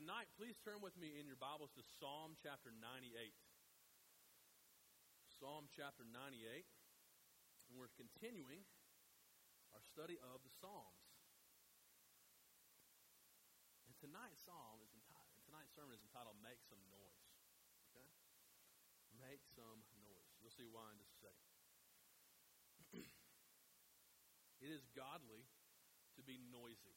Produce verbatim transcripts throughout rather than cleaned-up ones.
tonight, please turn with me in your Bibles to Psalm chapter ninety-eight. Psalm chapter ninety-eight. And we're continuing our study of the Psalms. And tonight's psalm is entitled, tonight's sermon is entitled Make Some Noise. Okay? Make some noise. You'll see why in just a second. It is godly to be noisy.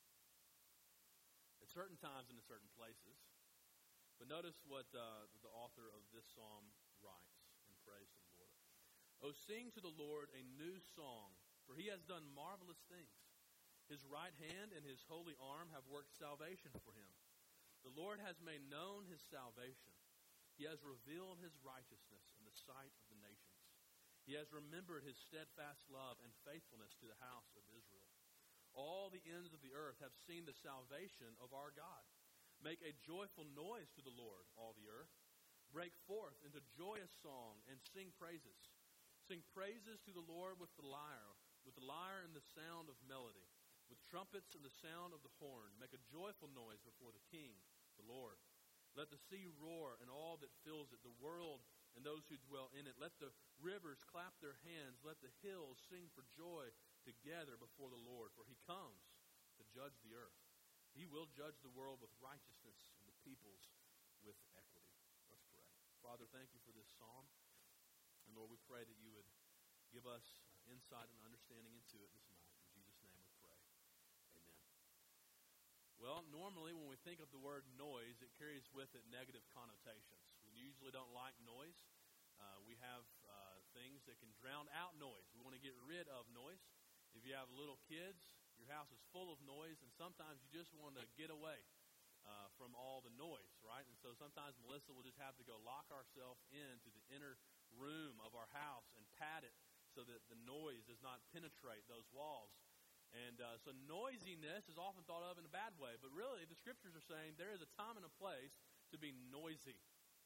At certain times and in certain places. But notice what uh, the author of this psalm writes in praise to the Lord. "O sing to the Lord a new song, for he has done marvelous things. His right hand and his holy arm have worked salvation for him. The Lord has made known his salvation. He has revealed his righteousness in the sight of the nations. He has remembered his steadfast love and faithfulness to the house of Israel. All the ends of the earth have seen the salvation of our God. Make a joyful noise to the Lord, all the earth. Break forth into joyous song and sing praises. Sing praises to the Lord with the lyre, with the lyre and the sound of melody, with trumpets and the sound of the horn. Make a joyful noise before the King, the Lord. Let the sea roar and all that fills it, the world and those who dwell in it. Let the rivers clap their hands. Let the hills sing for joy together before the Lord, for he comes to judge the earth. He will judge the world with righteousness and the peoples with equity." Let's pray. Father, thank you for this psalm. And Lord, we pray that you would give us insight and understanding into it this night. In Jesus' name we pray. Amen. Well, normally when we think of the word noise, it carries with it negative connotations. We usually don't like noise. Uh, we have uh, things that can drown out noise. We want to get rid of noise. If you have little kids, your house is full of noise, and sometimes you just want to get away uh, from all the noise, right? And so sometimes Melissa will just have to go lock ourselves into the inner room of our house and pad it so that the noise does not penetrate those walls. And uh, so noisiness is often thought of in a bad way, but really the Scriptures are saying there is a time and a place to be noisy.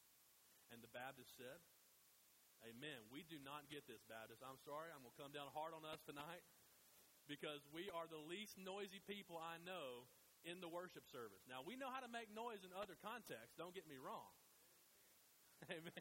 And the Baptist said, amen. We do not get this, Baptist. I'm sorry, I'm going to come down hard on us tonight, because we are the least noisy people I know in the worship service. Now, we know how to make noise in other contexts. Don't get me wrong. Amen.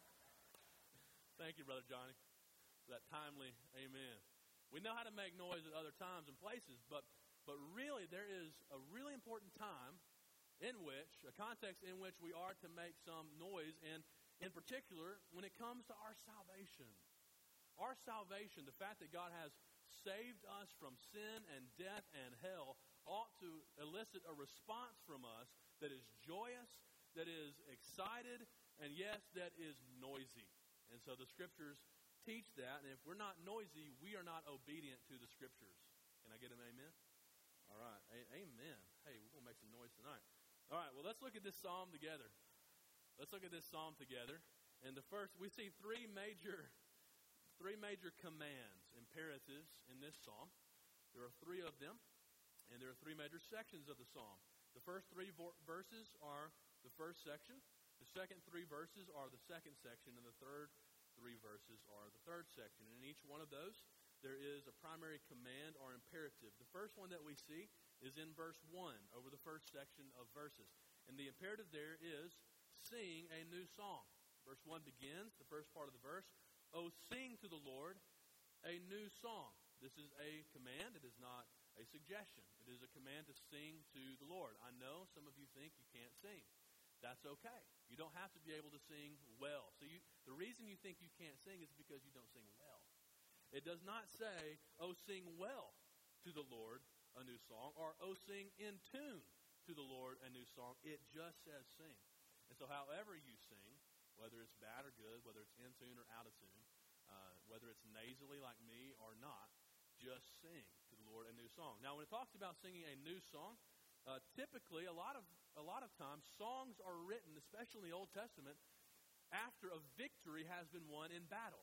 Thank you, Brother Johnny, for that timely amen. We know how to make noise at other times and places, but, but really there is a really important time in which, a context in which we are to make some noise, and in particular, when it comes to our salvation. Our salvation, the fact that God has saved us from sin and death and hell, ought to elicit a response from us that is joyous, that is excited, and yes, that is noisy. And so the Scriptures teach that, and if we're not noisy, we are not obedient to the Scriptures. Can I get an amen? All right, a- amen. Hey, we're going to make some noise tonight. All right, well, let's look at this psalm together. Let's look at this psalm together. And the first, we see three major Three major commands, imperatives in this psalm. There are three of them, and there are three major sections of the psalm. The first three vo- verses are the first section. The second three verses are the second section, and the third three verses are the third section. And in each one of those, there is a primary command or imperative. The first one that we see is in verse one, over the first section of verses. And the imperative there is, sing a new song. Verse one begins, the first part of the verse, "O sing to the Lord a new song." This is a command. It is not a suggestion. It is a command to sing to the Lord. I know some of you think you can't sing. That's okay. You don't have to be able to sing well. So you, the reason you think you can't sing is because you don't sing well. It does not say, "Oh, sing well to the Lord a new song," or "Oh, sing in tune to the Lord a new song." It just says sing. And so however you sing, whether it's bad or good, whether it's in tune or out of tune, uh, whether it's nasally like me or not, just sing to the Lord a new song. Now, when it talks about singing a new song, uh, typically a lot of a lot of times songs are written, especially in the Old Testament, after a victory has been won in battle.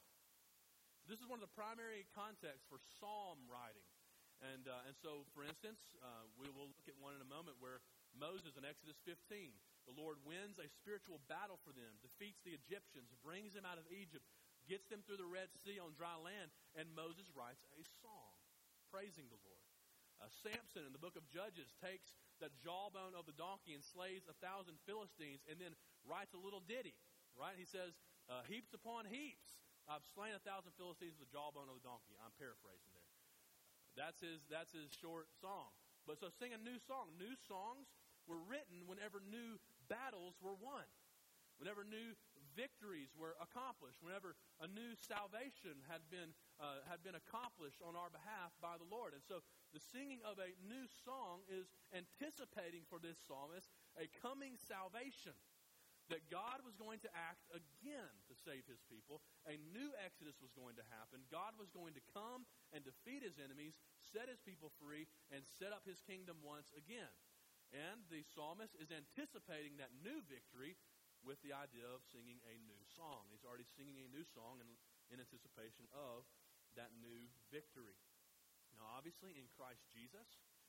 This is one of the primary contexts for psalm writing, and uh, and so, for instance, uh, we will look at one in a moment where Moses in Exodus fifteen. The Lord wins a spiritual battle for them, defeats the Egyptians, brings them out of Egypt, gets them through the Red Sea on dry land, and Moses writes a song praising the Lord. Uh, Samson in the book of Judges takes that jawbone of the donkey and slays a thousand Philistines, and then writes a little ditty, right? He says, uh, heaps upon heaps. I've slain a thousand Philistines with the jawbone of the donkey. I'm paraphrasing there. That's his, that's his short song. But so sing a new song. New songs were written whenever new battles were won, whenever new victories were accomplished, whenever a new salvation had been uh, had been accomplished on our behalf by the Lord. And so the singing of a new song is anticipating for this psalmist a coming salvation, that God was going to act again to save his people. A new exodus was going to happen. God was going to come and defeat his enemies, set his people free, and set up his kingdom once again. And the psalmist is anticipating that new victory with the idea of singing a new song. He's already singing a new song in, in anticipation of that new victory. Now, obviously, in Christ Jesus,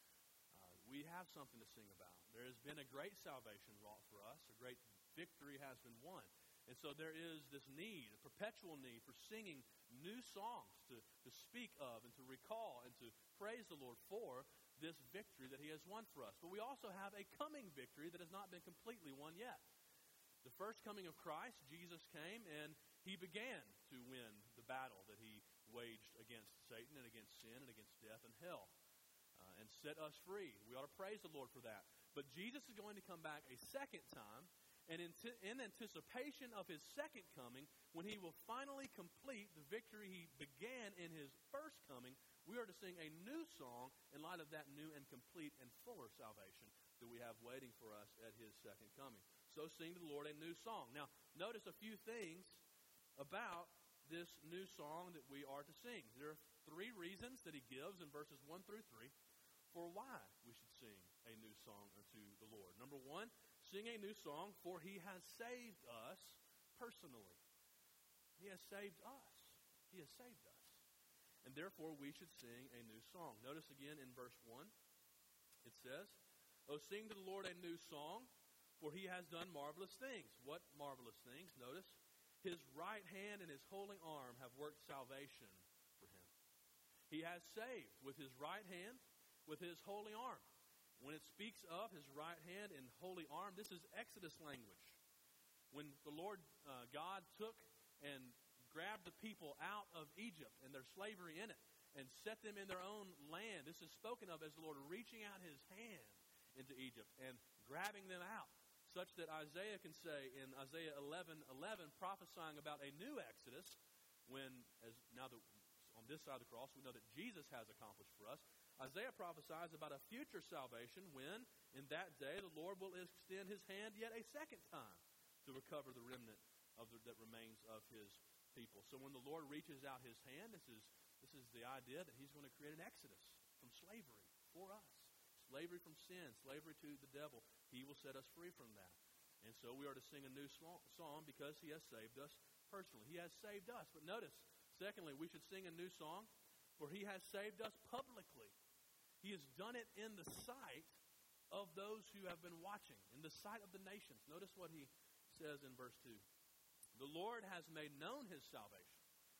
uh, we have something to sing about. There has been a great salvation wrought for us. A great victory has been won. And so there is this need, a perpetual need for singing new songs to, to speak of and to recall and to praise the Lord for this victory that he has won for us. But we also have a coming victory that has not been completely won yet. The first coming of Christ, Jesus came and he began to win the battle that he waged against Satan and against sin and against death and hell uh, and set us free. We ought to praise the Lord for that. But Jesus is going to come back a second time, and in, t- in anticipation of his second coming, when he will finally complete the victory he began in his first coming, we are to sing a new song in light of that new and complete and fuller salvation that we have waiting for us at his second coming. So sing to the Lord a new song. Now, notice a few things about this new song that we are to sing. There are three reasons that he gives in verses one through three for why we should sing a new song unto the Lord. Number one, sing a new song, for he has saved us personally. He has saved us. He has saved us. And therefore, we should sing a new song. Notice again in verse one, it says, "Oh, sing to the Lord a new song, for he has done marvelous things." What marvelous things? Notice, his right hand and his holy arm have worked salvation for him. He has saved with his right hand, with his holy arm. When it speaks of his right hand and holy arm, this is Exodus language. When the Lord uh, God took and grabbed the people out of Egypt and their slavery in it and set them in their own land, this is spoken of as the Lord reaching out his hand into Egypt and grabbing them out, such that Isaiah can say in Isaiah eleven eleven, prophesying about a new Exodus, when, as now that on this side of the cross, we know that Jesus has accomplished for us. Isaiah prophesies about a future salvation when, in that day, the Lord will extend his hand yet a second time to recover the remnant of the, that remains of his people. So when the Lord reaches out his hand, this is, this is the idea that he's going to create an exodus from slavery for us. Slavery from sin, slavery to the devil. He will set us free from that. And so we are to sing a new song because he has saved us personally. He has saved us. But notice, secondly, we should sing a new song, for he has saved us publicly. He has done it in the sight of those who have been watching, in the sight of the nations. Notice what he says in verse two. The Lord has made known his salvation.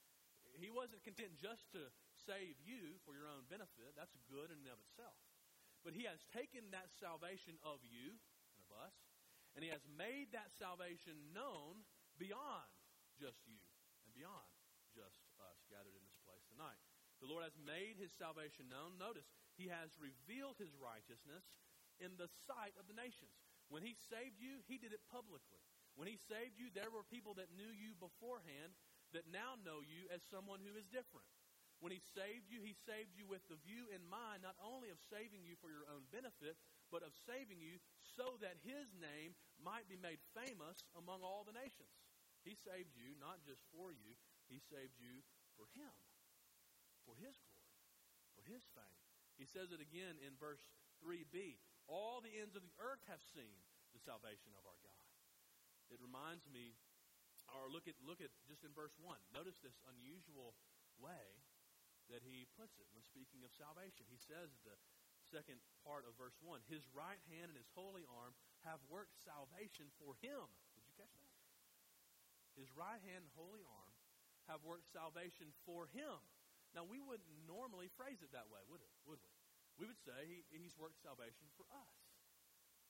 He wasn't content just to save you for your own benefit. That's good in and of itself. But he has taken that salvation of you and of us, and he has made that salvation known beyond just you and beyond just us gathered in this place tonight. The Lord has made his salvation known. Notice, he has revealed his righteousness in the sight of the nations. When he saved you, he did it publicly. When he saved you, there were people that knew you beforehand that now know you as someone who is different. When he saved you, he saved you with the view in mind not only of saving you for your own benefit, but of saving you so that his name might be made famous among all the nations. He saved you not just for you, he saved you for him, for his glory, for his fame. He says it again in verse three b. All the ends of the earth have seen the salvation of our God. It reminds me, or look at look at just in verse one. Notice this unusual way that he puts it when speaking of salvation. He says at the second part of verse one, his right hand and his holy arm have worked salvation for him. Did you catch that? His right hand and holy arm have worked salvation for him. Now, we wouldn't normally phrase it that way, would it? Would we? We would say he, he's worked salvation for us.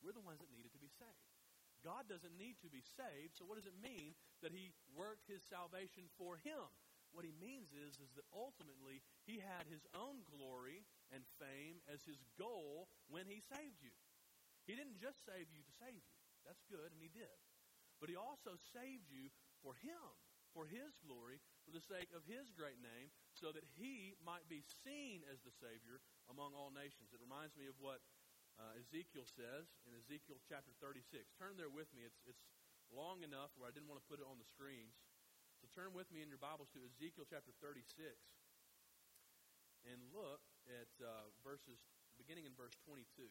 We're the ones that needed to be saved. God doesn't need to be saved, so what does it mean that he worked his salvation for him? What he means is, is that ultimately he had his own glory and fame as his goal when he saved you. He didn't just save you to save you. That's good, and he did. But he also saved you for him, for his glory, for the sake of his great name, so that he might be seen as the Savior among all nations. It reminds me of what uh, Ezekiel says in Ezekiel chapter thirty-six. Turn there with me. It's, it's long enough where I didn't want to put it on the screens. So turn with me in your Bibles to Ezekiel chapter thirty-six and look at uh, verses, beginning in verse twenty-two.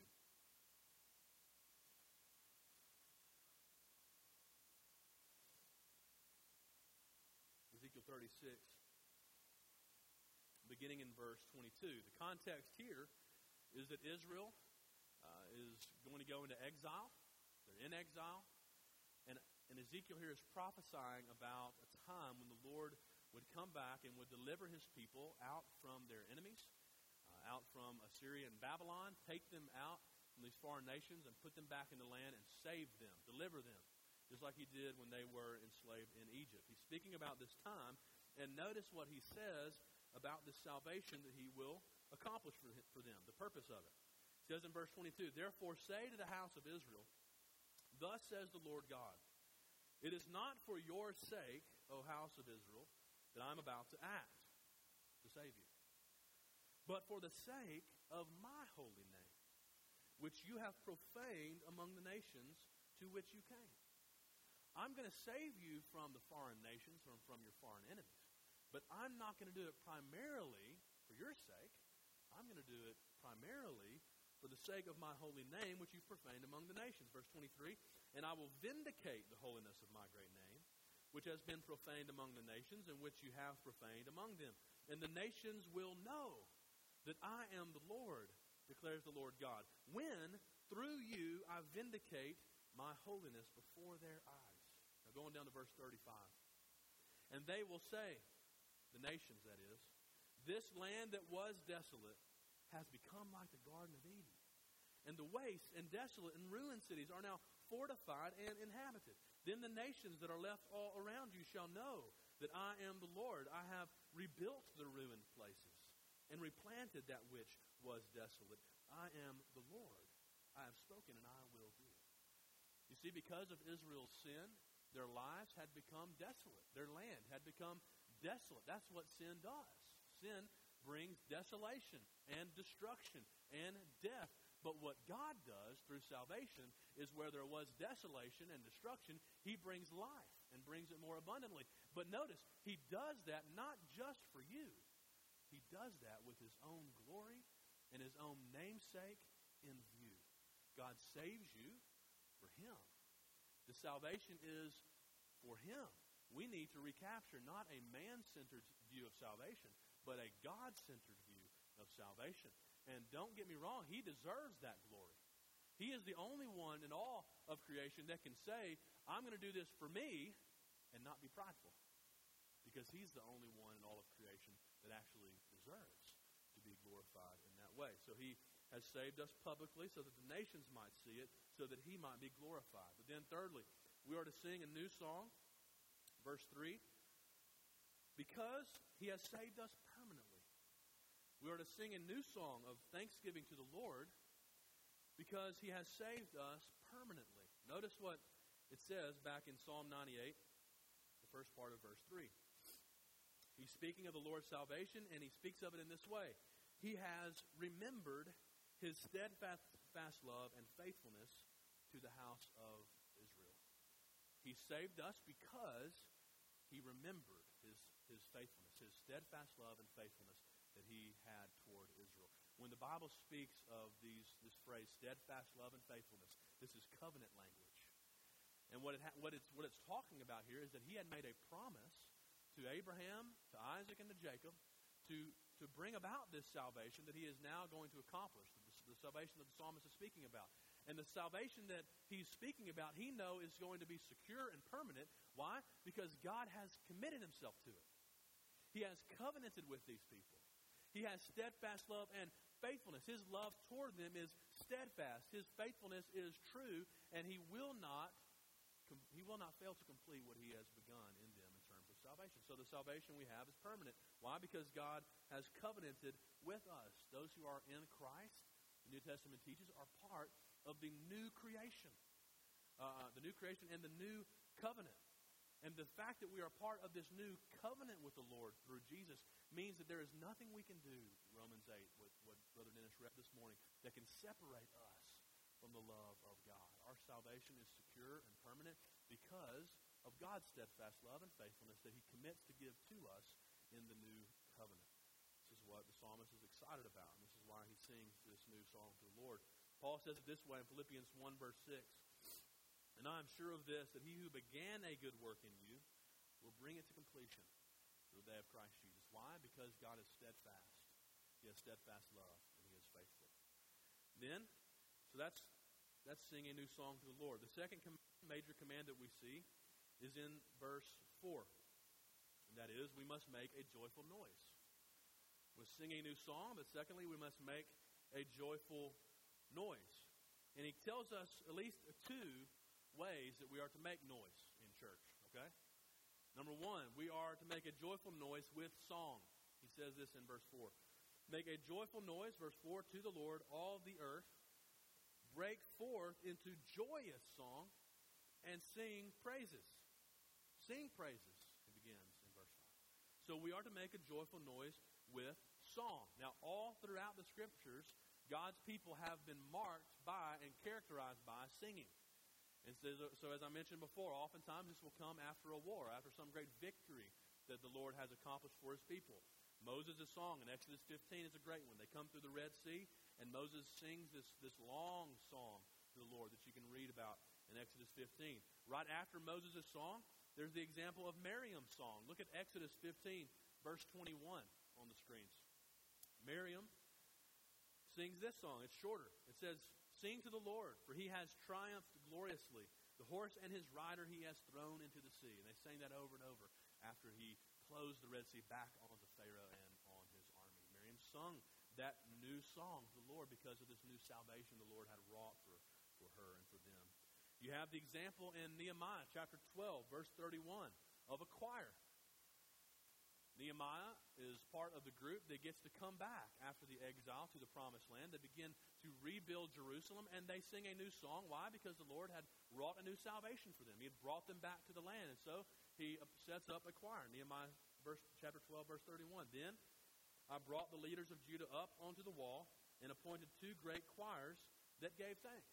Ezekiel thirty-six, beginning in verse twenty-two. The context here is that Israel uh, is going to go into exile. They're in exile. And, and Ezekiel here is prophesying about a time when the Lord would come back and would deliver his people out from their enemies, uh, out from Assyria and Babylon, take them out from these foreign nations and put them back in the land and save them, deliver them, just like he did when they were enslaved in Egypt. He's speaking about this time, and notice what he says about this salvation that he will accomplish for, for them, the purpose of it. He says in verse twenty-two, "Therefore say to the house of Israel, thus says the Lord God, it is not for your sake, O house of Israel, that I'm about to act to save you, but for the sake of my holy name, which you have profaned among the nations to which you came. I'm going to save you from the foreign nations, from, from your foreign enemies. But I'm not going to do it primarily for your sake. I'm going to do it primarily for the sake of my holy name, which you've profaned among the nations." Verse twenty-three, "And I will vindicate the holiness of my great name, which has been profaned among the nations, and which you have profaned among them. And the nations will know that I am the Lord, declares the Lord God, when through you I vindicate my holiness before their eyes." Now going down to verse thirty-five. "And they will say," the nations that is, "this land that was desolate has become like the Garden of Eden. And the waste and desolate and ruined cities are now fortified and inhabited. Then the nations that are left all around you shall know that I am the Lord. I have rebuilt the ruined places and replanted that which was desolate. I am the Lord. I have spoken and I will do it." You see, because of Israel's sin, their lives had become desolate. Their land had become desolate. That's what sin does. Sin brings desolation and destruction and death. But what God does through salvation is where there was desolation and destruction, he brings life and brings it more abundantly. But notice, he does that not just for you. He does that with his own glory and his own namesake in view. God saves you for him. The salvation is for him. We need to recapture not a man-centered view of salvation, but a God-centered view of salvation. And don't get me wrong, he deserves that glory. He is the only one in all of creation that can say, I'm going to do this for me and not be prideful. Because he's the only one in all of creation that actually deserves to be glorified in that way. So he has saved us publicly so that the nations might see it, so that he might be glorified. But then thirdly, we are to sing a new song, verse three, because he has saved us permanently. We are to sing a new song of thanksgiving to the Lord because he has saved us permanently. Notice what it says back in Psalm ninety-eight, the first part of verse three. He's speaking of the Lord's salvation, and he speaks of it in this way. He has remembered his steadfast fast love and faithfulness to the house of Israel. He saved us because he remembered his, his faithfulness, his steadfast love and faithfulness that he had toward Israel. When the Bible speaks of these this phrase, steadfast love and faithfulness, this is covenant language. And what, it ha- what, it's, what it's talking about here is that he had made a promise to Abraham, to Isaac, and to Jacob to, to bring about this salvation that he is now going to accomplish, the, the salvation that the psalmist is speaking about. And the salvation that he's speaking about, he knows is going to be secure and permanent. Why? Because God has committed himself to it. He has covenanted with these people. He has steadfast love and faithfulness. His love toward them is steadfast. His faithfulness is true, and he will not he will not fail to complete what he has begun in them in terms of salvation. So the salvation we have is permanent. Why? Because God has covenanted with us. Those who are in Christ, the New Testament teaches, are part of the new creation. Uh, the new creation and the new covenant. And the fact that we are part of this new covenant with the Lord through Jesus means that there is nothing we can do, Romans eight, what, what Brother Dennis read this morning, that can separate us from the love of God. Our salvation is secure and permanent because of God's steadfast love and faithfulness that he commits to give to us in the new covenant. This is what the psalmist is excited about, and this is why he sings this new song to the Lord. Paul says it this way in Philippians one, verse six, "And I am sure of this, that he who began a good work in you will bring it to completion to the day of Christ Jesus." Why? Because God is steadfast. He has steadfast love, and he is faithful. Then, so that's that's singing a new song to the Lord. The second com- major command that we see is in verse four. And that is, we must make a joyful noise. We're singing a new song, but secondly, we must make a joyful noise. And he tells us at least two ways that we are to make noise in church, okay? Number one, we are to make a joyful noise with song. He says this in verse four. "Make a joyful noise," verse four, "to the Lord, all the earth. Break forth into joyous song and sing praises." Sing praises, he begins in verse five. So we are to make a joyful noise with song. Now, all throughout the Scriptures, God's people have been marked by and characterized by singing. And so, so as I mentioned before, oftentimes this will come after a war, after some great victory that the Lord has accomplished for his people. Moses' song in Exodus fifteen is a great one. They come through the Red Sea, and Moses sings this, this long song to the Lord that you can read about in Exodus fifteen. Right after Moses' song, there's the example of Miriam's song. Look at Exodus fifteen, verse twenty-one on the screens. Miriam sings this song. It's shorter. It says, "Sing to the Lord, for he has triumphed gloriously. The horse and his rider he has thrown into the sea." And they sang that over and over after he closed the Red Sea back onto Pharaoh and on his army. Miriam sung that new song to the Lord because of this new salvation the Lord had wrought for, for her and for them. You have the example in Nehemiah chapter twelve, verse thirty-one, of a choir. Nehemiah is part of the group that gets to come back after the exile to the promised land. They begin to rebuild Jerusalem, and they sing a new song. Why? Because the Lord had wrought a new salvation for them. He had brought them back to the land, and so he sets up a choir. Nehemiah verse, chapter twelve, verse thirty-one. "Then I brought the leaders of Judah up onto the wall and appointed two great choirs that gave thanks."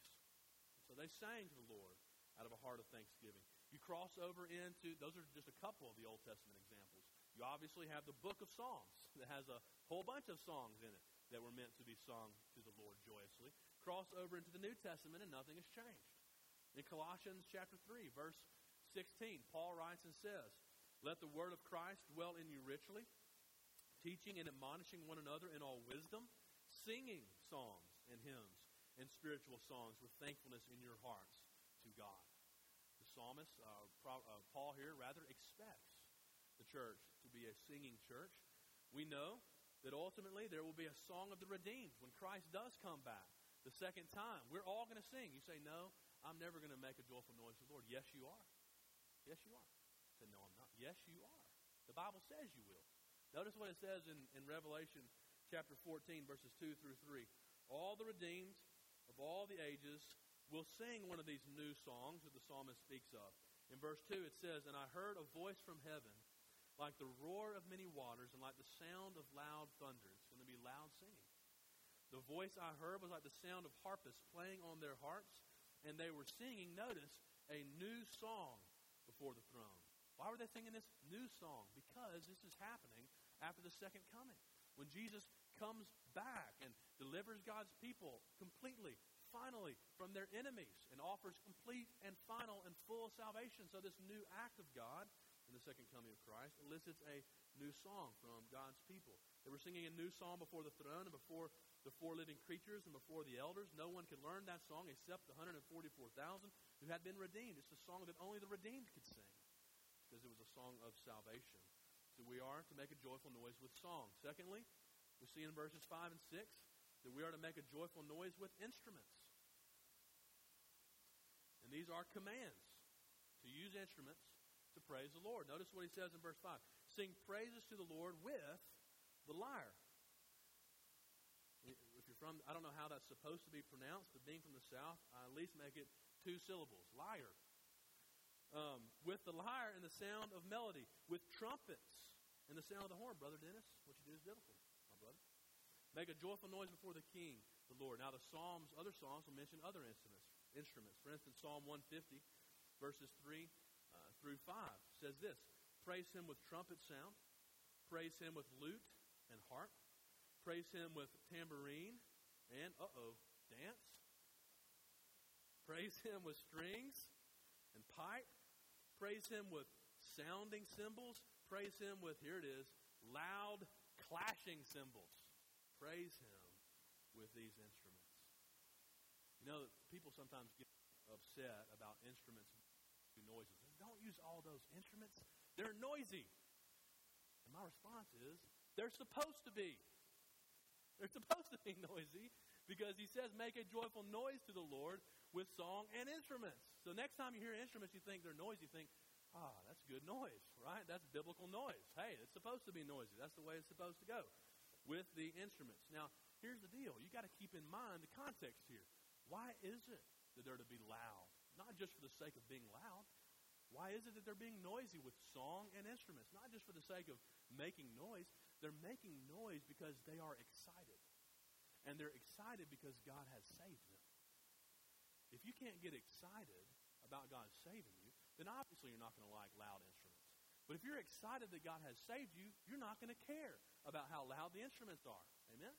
So they sang to the Lord out of a heart of thanksgiving. You cross over into, those are just a couple of the Old Testament examples. You obviously have the book of Psalms that has a whole bunch of songs in it that were meant to be sung to the Lord joyously. Cross over into the New Testament and nothing has changed. In Colossians chapter three, verse sixteen, Paul writes and says, "Let the word of Christ dwell in you richly, teaching and admonishing one another in all wisdom, singing songs and hymns and spiritual songs with thankfulness in your hearts to God." The psalmist, uh, Pro, uh, Paul here, rather expects the church to be a singing church. We know that ultimately there will be a song of the redeemed when Christ does come back the second time. We're all going to sing. You say, "No, I'm never going to make a joyful noise to the Lord." Yes, you are. Yes, you are. I said, "No, I'm not." Yes, you are. The Bible says you will. Notice what it says in, in Revelation chapter fourteen, verses two through three. "All the redeemed of all the ages will sing one of these new songs that the psalmist speaks of." In verse two it says, "And I heard a voice from heaven like the roar of many waters and like the sound of loud thunder." It's going to be loud singing. "The voice I heard was like the sound of harpists playing on their harps, and they were singing," notice, "a new song before the throne." Why were they singing this new song? Because this is happening after the second coming. When Jesus comes back and delivers God's people completely, finally, from their enemies and offers complete and final and full salvation. So this new act of God in the second coming of Christ elicits a new song from God's people. They were singing a new song before the throne and before the four living creatures and before the elders. No one could learn that song except the one hundred forty-four thousand who had been redeemed. It's a song that only the redeemed could sing because it was a song of salvation. So we are to make a joyful noise with song. Secondly, we see in verses five and six that we are to make a joyful noise with instruments. And these are commands to use instruments to praise the Lord. Notice what he says in verse five. Sing praises to the Lord with the lyre. If you're from, I don't know how that's supposed to be pronounced, but being from the South, I at least make it two syllables, lyre. Um, with the lyre and the sound of melody, with trumpets and the sound of the horn. Brother Dennis, what you do is biblical, my brother. Make a joyful noise before the King, the Lord. Now the Psalms, other Psalms will mention other instruments. Instruments. For instance, Psalm one fifty, verses three uh, through five says this: praise him with trumpet sound, praise him with lute and harp, praise him with tambourine and, uh-oh, dance. Praise him with strings and pipe. Praise him with sounding cymbals. Praise him with, here it is, loud clashing cymbals. Praise him with these instruments. You know, people sometimes get upset about instruments do noises. Don't use all those instruments. They're noisy. And my response is, they're supposed to be. They're supposed to be noisy because he says, make a joyful noise to the Lord with song and instruments. So next time you hear instruments, you think they're noisy, you think, ah, that's good noise, right? That's biblical noise. Hey, it's supposed to be noisy. That's the way it's supposed to go with the instruments. Now, here's the deal. You got to keep in mind the context here. Why is it that they're to be loud? Not just for the sake of being loud. Why is it that they're being noisy with song and instruments? Not just for the sake of making noise. They're making noise because they are excited. And they're excited because God has saved them. If you can't get excited about God saving you, then obviously you're not going to like loud instruments. But if you're excited that God has saved you, you're not going to care about how loud the instruments are. Amen?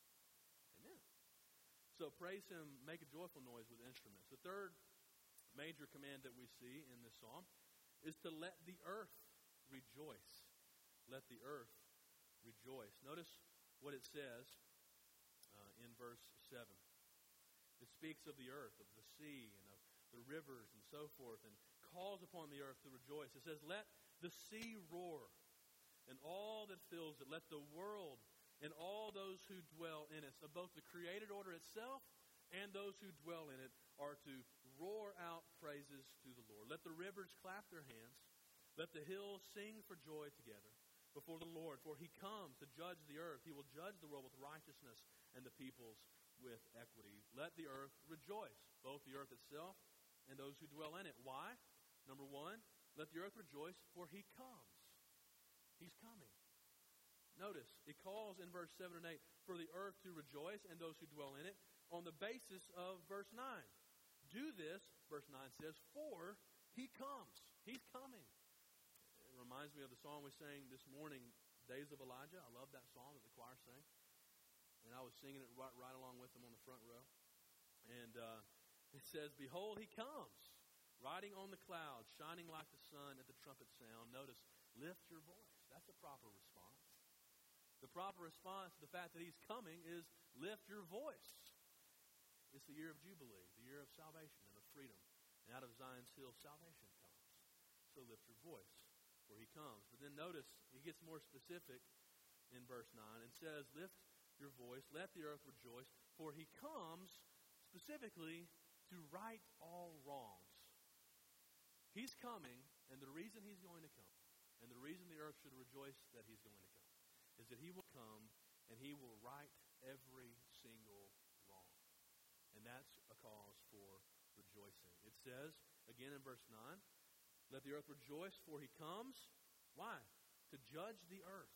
Amen. So praise him, make a joyful noise with instruments. The third major command that we see in this psalm is to let the earth rejoice. Let the earth rejoice. Notice what it says uh, in verse seven. It speaks of the earth, of the sea, and of the rivers and so forth, and calls upon the earth to rejoice. It says, let the sea roar, and all that fills it. Let the world and all those who dwell in it, so both the created order itself and those who dwell in it, are to roar out praises to the Lord. Let the rivers clap their hands. Let the hills sing for joy together before the Lord. For he comes to judge the earth. He will judge the world with righteousness and the peoples with equity. Let the earth rejoice, both the earth itself and those who dwell in it. Why? Number one, let the earth rejoice, for he comes. He's coming. Notice, it calls in verse seven and eight for the earth to rejoice and those who dwell in it on the basis of verse nine. Do this, verse nine says, for he comes. He's coming. It reminds me of the song we sang this morning, Days of Elijah. I love that song that the choir sang. And I was singing it right, right along with them on the front row. And uh, it says, behold, he comes, riding on the clouds, shining like the sun at the trumpet sound. Notice, lift your voice. That's the proper response. The proper response to the fact that he's coming is lift your voice. It's the year of Jubilee, the year of salvation and of freedom. And out of Zion's hill, salvation comes. So lift your voice, for he comes. But then notice, he gets more specific in verse nine and says, lift your voice, let the earth rejoice, for he comes specifically to right all wrongs. He's coming, and the reason he's going to come, and the reason the earth should rejoice that he's going to come, is that he will come and he will right every single wrong. And that's a cause for rejoicing. It says, again in verse nine, let the earth rejoice, for he comes. Why? To judge the earth.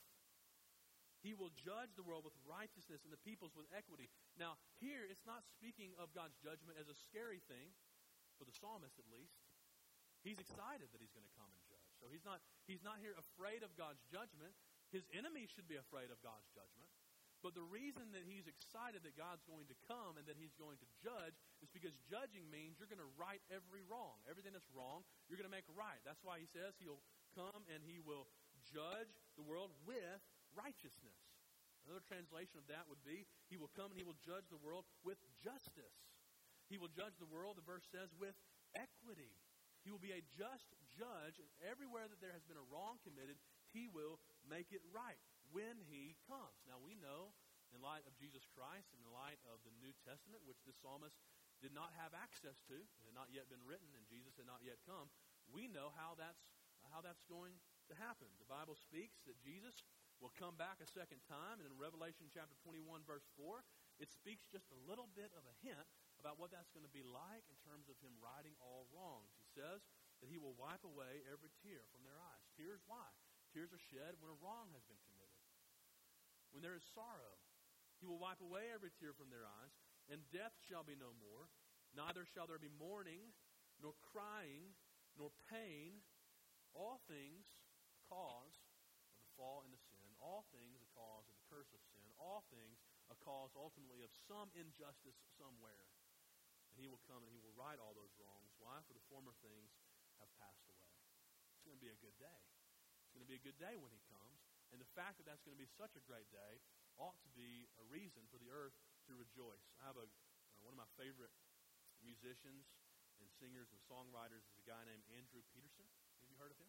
He will judge the world with righteousness and the peoples with equity. Now, here, it's not speaking of God's judgment as a scary thing, for the psalmist at least. He's excited that he's going to come and judge. So he's not, he's not here afraid of God's judgment. His enemies should be afraid of God's judgment. But the reason that he's excited that God's going to come and that he's going to judge is because judging means you're going to right every wrong. Everything that's wrong, you're going to make right. That's why he says he'll come and he will judge the world with righteousness. Another translation of that would be, he will come and he will judge the world with justice. He will judge the world, the verse says, with equity. He will be a just judge, and everywhere that there has been a wrong committed, he will make it right when he comes. Now we know in light of Jesus Christ, in light of the New Testament, which this psalmist did not have access to, it had not yet been written, and Jesus had not yet come, we know how that's, how that's going to happen. The Bible speaks that Jesus will come back a second time, and in Revelation chapter twenty-one, verse four, it speaks just a little bit of a hint about what that's going to be like in terms of him righting all wrongs. He says that he will wipe away every tear from their eyes. Tears, why? Tears are shed when a wrong has been committed. When there is sorrow, he will wipe away every tear from their eyes, and death shall be no more. Neither shall there be mourning, nor crying, nor pain. All things cause of the fall into sin. All things a cause of the curse of sin. All things a cause ultimately of some injustice somewhere. And he will come and he will right all those wrongs. Why? For the former things have passed away. It's going to be a good day. It's going to be a good day when he comes. And the fact that that's going to be such a great day ought to be a reason for the earth to rejoice. I have a uh, one of my favorite musicians and singers and songwriters is a guy named Andrew Peterson. Have you heard of him?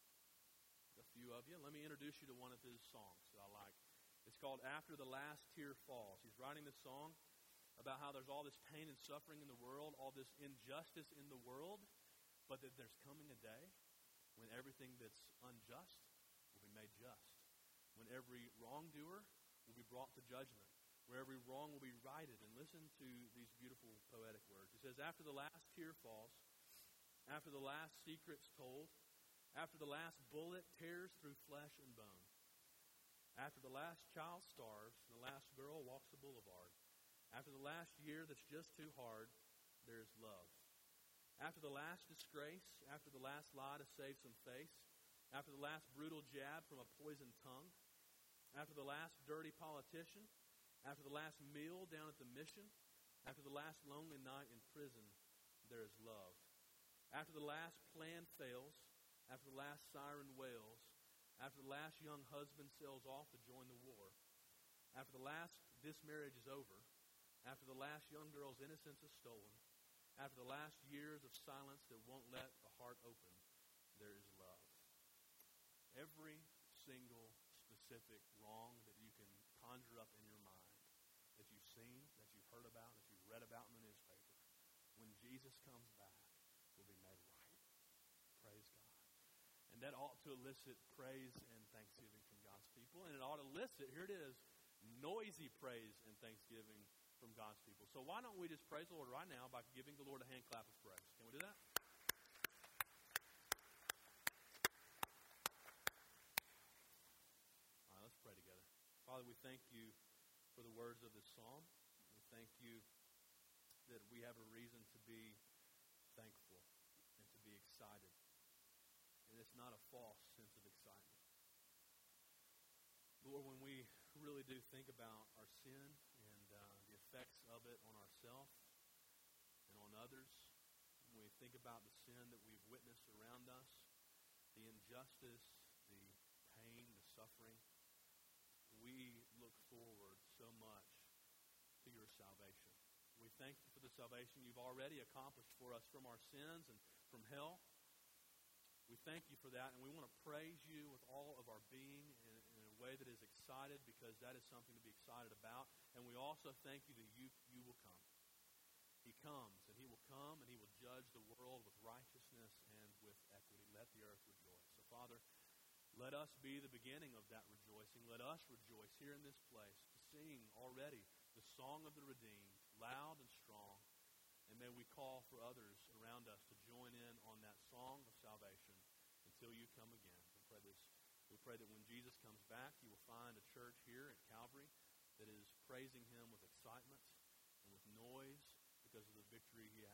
A few of you. Let me introduce you to one of his songs that I like. It's called After the Last Tear Falls. He's writing this song about how there's all this pain and suffering in the world, all this injustice in the world, but that there's coming a day when everything that's unjust will be made just. When every wrongdoer will be brought to judgment. Where every wrong will be righted. And listen to these beautiful poetic words. He says, after the last tear falls, after the last secret's told, after the last bullet tears through flesh and bone, after the last child starves and the last girl walks the boulevard, after the last year that's just too hard, there's love. After the last disgrace, after the last lie to save some face, after the last brutal jab from a poisoned tongue, after the last dirty politician, after the last meal down at the mission, after the last lonely night in prison, there is love. After the last plan fails, after the last siren wails, after the last young husband sails off to join the war, after the last this marriage is over, after the last young girl's innocence is stolen, after the last years of silence that won't let a heart open, there is love. Every single specific wrong that you can conjure up in your mind, that you've seen, that you've heard about, that you've read about in the newspaper, when Jesus comes back, will be made right. Praise God. And that ought to elicit praise and thanksgiving from God's people. And it ought to elicit, here it is, noisy praise and thanksgiving from God's people. So why don't we just praise the Lord right now by giving the Lord a hand clap of praise? Can we do that? All right, let's pray together. Father, we thank you for the words of this psalm. We thank you that we have a reason to be thankful and to be excited. And it's not a false sense of excitement. Lord, when we really do think about our sin and uh, the effects of it on ourselves and on others, when we think about the sin that we've witnessed around us, the injustice, the pain, the suffering, we look forward so much to your salvation. We thank you for the salvation you've already accomplished for us from our sins and from hell. We thank you for that, and we want to praise you with all of our being in, in a way that is excited, because that is something to be excited about. And we also thank you that you, you will come. He comes, and he will come, and he will judge the world with righteousness and with equity. Let the earth rejoice. So, Father, let us be the beginning of that rejoicing. Let us rejoice here in this place to sing already the song of the redeemed, loud and strong. And may we call for others around us to join in on that song of salvation until you come again. We pray this. We pray that when Jesus comes back, you will find a church here at Calvary that is praising him with excitement and with noise because of the victory he